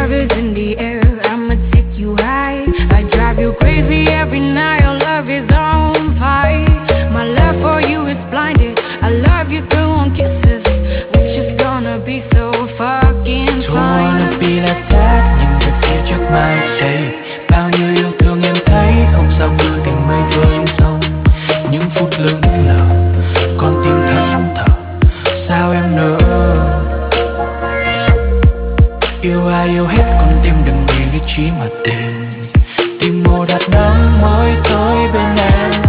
love is in the air. I'ma take you high. I drive you crazy every night. Your love is on fire. My love for you is blinded. I love you through on kisses. We're just gonna be so fucking Don't fine. wanna be like that, nhưng về phía trước mai đây bao nhiêu yêu thương em thấy không sao cứ tình mây vơi sâu. Những phút lững lờ con tim thẫn thờ, sao em nỡ yêu ai yêu hết con tim đừng vì lý trí mà tìm một hạt nắng mới tới bên em.